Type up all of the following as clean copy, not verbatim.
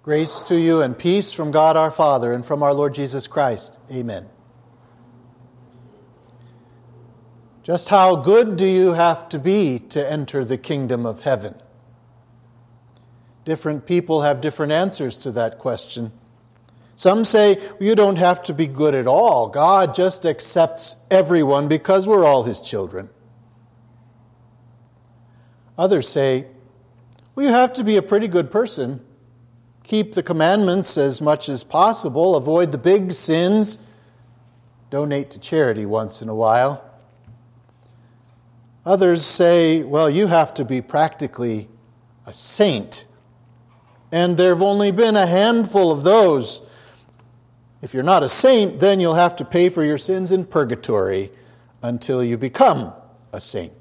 Grace to you and peace from God our Father and from our Lord Jesus Christ. Amen. Just how good do you have to be to enter the kingdom of heaven? Different people have different answers to that question. Some say, you don't have to be good at all. God just accepts everyone because we're all His children. Others say, well, you have to be a pretty good person. Keep the commandments as much as possible. Avoid the big sins. Donate to charity once in a while. Others say, well, you have to be practically a saint. And there have only been a handful of those. If you're not a saint, then you'll have to pay for your sins in purgatory until you become a saint.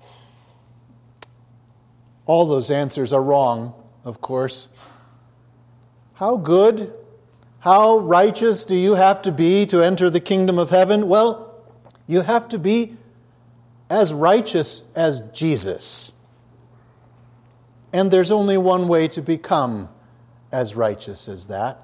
All those answers are wrong, of course. How good, how righteous do you have to be to enter the kingdom of heaven? Well, you have to be as righteous as Jesus. And there's only one way to become as righteous as that.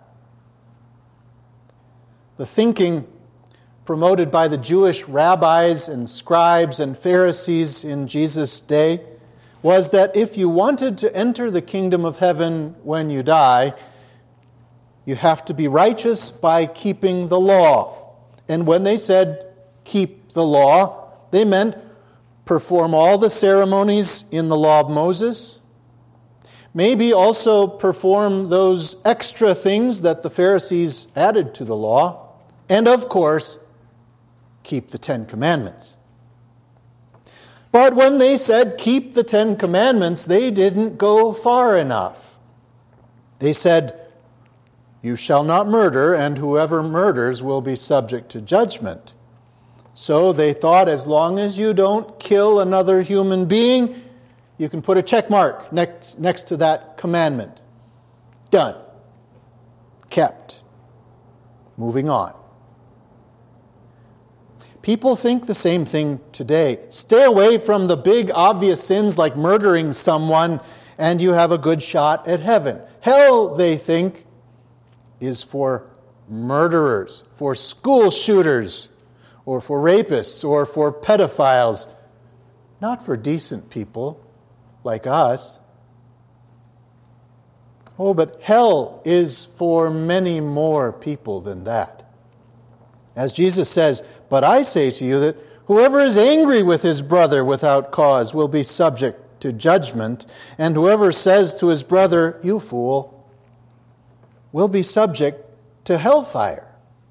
The thinking promoted by the Jewish rabbis and scribes and Pharisees in Jesus' day was that if you wanted to enter the kingdom of heaven when you die, you have to be righteous by keeping the law. And when they said keep the law, they meant perform all the ceremonies in the law of Moses. Maybe also perform those extra things that the Pharisees added to the law. And of course, keep the 10 Commandments. But when they said keep the 10 Commandments, they didn't go far enough. They said, you shall not murder, and whoever murders will be subject to judgment. So they thought as long as you don't kill another human being, you can put a check mark next to that commandment. Done. Kept. Moving on. People think the same thing today. Stay away from the big obvious sins like murdering someone and you have a good shot at heaven. Hell, they think, is for murderers, for school shooters, or for rapists, or for pedophiles, not for decent people like us. Oh, but hell is for many more people than that. As Jesus says, but I say to you that whoever is angry with his brother without cause will be subject to judgment, and whoever says to his brother, you fool, will be subject to hellfire.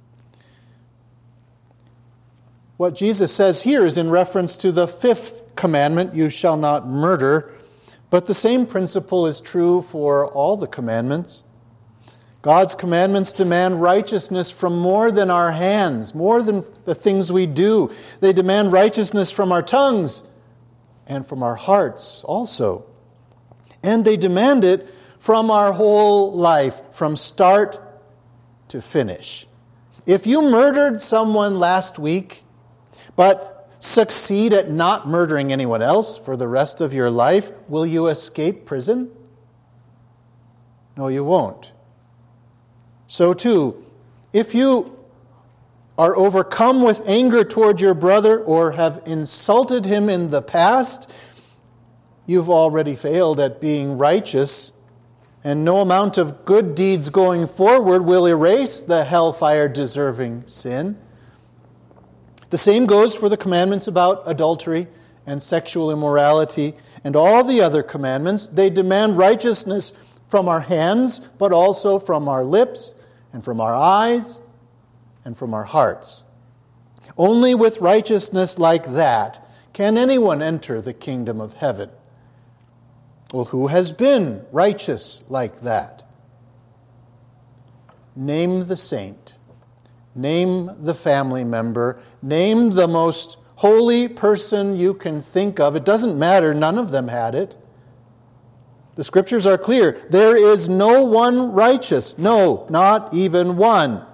What Jesus says here is in reference to the 5th commandment, you shall not murder, but the same principle is true for all the commandments. God's commandments demand righteousness from more than our hands, more than the things we do. They demand righteousness from our tongues and from our hearts also. And they demand it from our whole life, from start to finish. If you murdered someone last week, but succeed at not murdering anyone else for the rest of your life, will you escape prison? No, you won't. So too, if you are overcome with anger toward your brother or have insulted him in the past, you've already failed at being righteous, and no amount of good deeds going forward will erase the hellfire-deserving sin. The same goes for the commandments about adultery and sexual immorality and all the other commandments. They demand righteousness from our hands, but also from our lips and from our eyes and from our hearts. Only with righteousness like that can anyone enter the kingdom of heaven. Well, who has been righteous like that? Name the saint. Name the family member. Name the most holy person you can think of. It doesn't matter. None of them had it. The Scriptures are clear. There is no one righteous. No, not even one.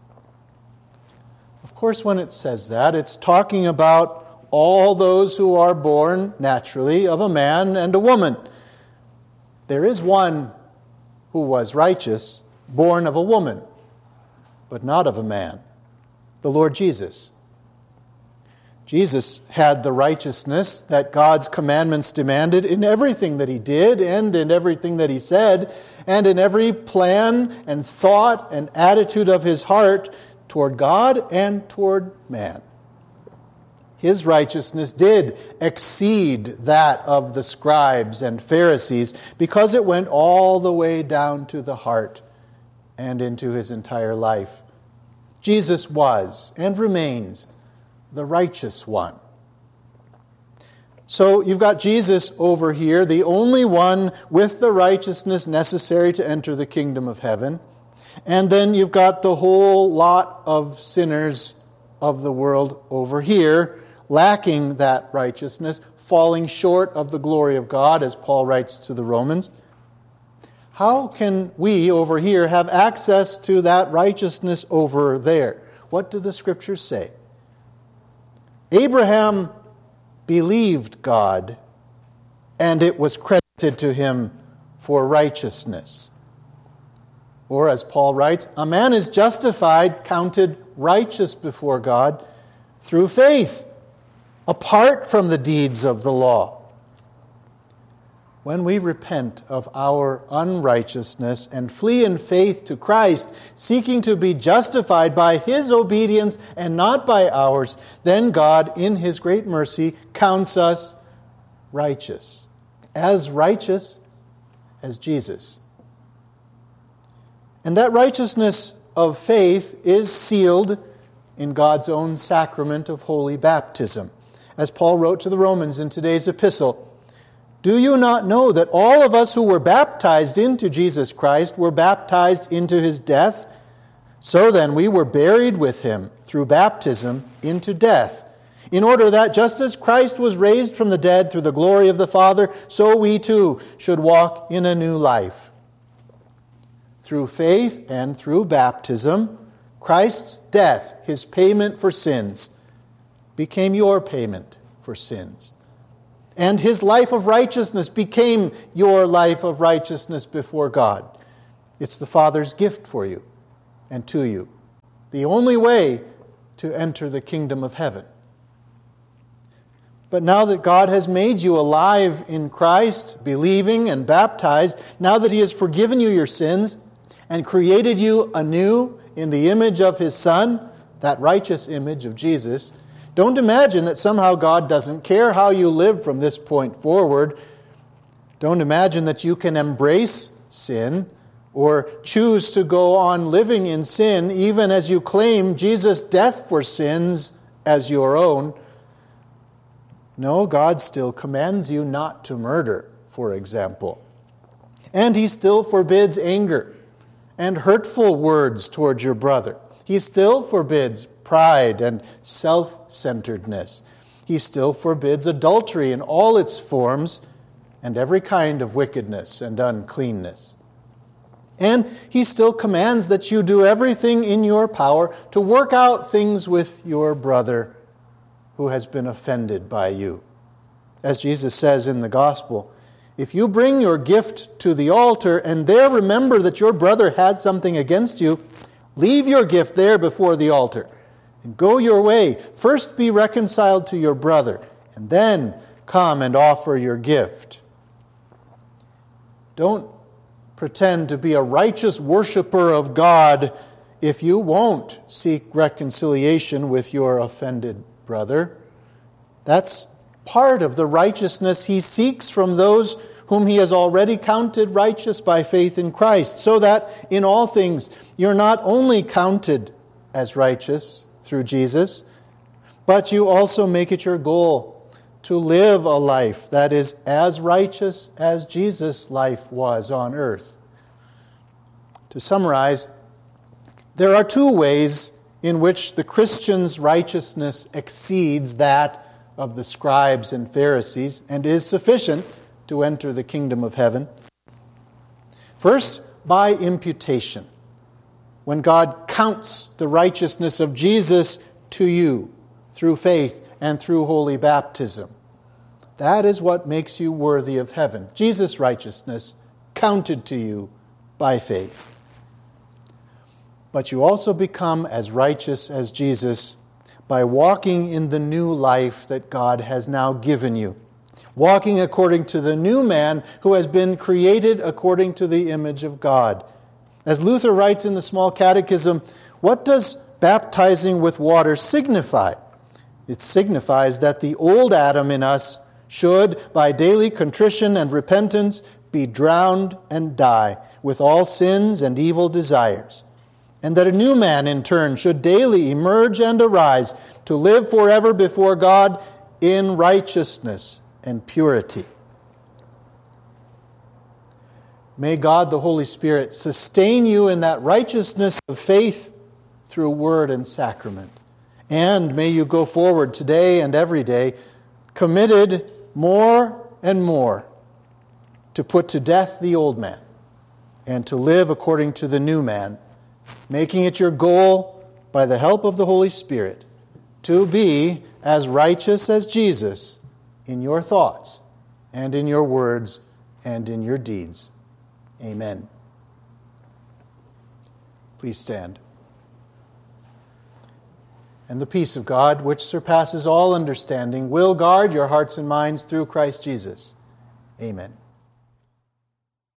Of course, when it says that, it's talking about all those who are born naturally of a man and a woman. There is one who was righteous, born of a woman, but not of a man, the Lord Jesus. Jesus had the righteousness that God's commandments demanded in everything that he did and in everything that he said and in every plan and thought and attitude of his heart toward God and toward man. His righteousness did exceed that of the scribes and Pharisees because it went all the way down to the heart and into his entire life. Jesus was and remains the righteous one. So you've got Jesus over here, the only one with the righteousness necessary to enter the kingdom of heaven. And then you've got the whole lot of sinners of the world over here, lacking that righteousness, falling short of the glory of God, as Paul writes to the Romans. How can we over here have access to that righteousness over there? What do the Scriptures say? Abraham believed God, and it was credited to him for righteousness. Or, as Paul writes, a man is justified, counted righteous before God through faith, apart from the deeds of the law. When we repent of our unrighteousness and flee in faith to Christ, seeking to be justified by his obedience and not by ours, then God, in his great mercy, counts us righteous as Jesus. And that righteousness of faith is sealed in God's own sacrament of holy baptism. As Paul wrote to the Romans in today's epistle, do you not know that all of us who were baptized into Jesus Christ were baptized into his death? So then we were buried with him through baptism into death, in order that just as Christ was raised from the dead through the glory of the Father, so we too should walk in a new life. Through faith and through baptism, Christ's death, his payment for sins, became your payment for sins. And his life of righteousness became your life of righteousness before God. It's the Father's gift for you and to you. The only way to enter the kingdom of heaven. But now that God has made you alive in Christ, believing and baptized, now that he has forgiven you your sins and created you anew in the image of his Son, that righteous image of Jesus, don't imagine that somehow God doesn't care how you live from this point forward. Don't imagine that you can embrace sin or choose to go on living in sin even as you claim Jesus' death for sins as your own. No, God still commands you not to murder, for example. And he still forbids anger and hurtful words towards your brother. He still forbids pride and self-centeredness. He still forbids adultery in all its forms and every kind of wickedness and uncleanness. And he still commands that you do everything in your power to work out things with your brother who has been offended by you. As Jesus says in the gospel, if you bring your gift to the altar and there remember that your brother has something against you, leave your gift there before the altar and go your way. First be reconciled to your brother, and then come and offer your gift. Don't pretend to be a righteous worshiper of God if you won't seek reconciliation with your offended brother. That's part of the righteousness he seeks from those whom he has already counted righteous by faith in Christ, so that in all things you're not only counted as righteous through Jesus, but you also make it your goal to live a life that is as righteous as Jesus' life was on earth. To summarize, there are two ways in which the Christian's righteousness exceeds that of the scribes and Pharisees and is sufficient to enter the kingdom of heaven. First, by imputation. When God counts the righteousness of Jesus to you through faith and through holy baptism. That is what makes you worthy of heaven. Jesus' righteousness counted to you by faith. But you also become as righteous as Jesus by walking in the new life that God has now given you, walking according to the new man who has been created according to the image of God. As Luther writes in the Small Catechism, what does baptizing with water signify? It signifies that the old Adam in us should, by daily contrition and repentance, be drowned and die with all sins and evil desires, and that a new man in turn should daily emerge and arise to live forever before God in righteousness and purity. May God the Holy Spirit sustain you in that righteousness of faith through word and sacrament. And may you go forward today and every day committed more and more to put to death the old man and to live according to the new man, making it your goal, by the help of the Holy Spirit, to be as righteous as Jesus in your thoughts and in your words and in your deeds. Amen. Please stand. And the peace of God, which surpasses all understanding, will guard your hearts and minds through Christ Jesus. Amen.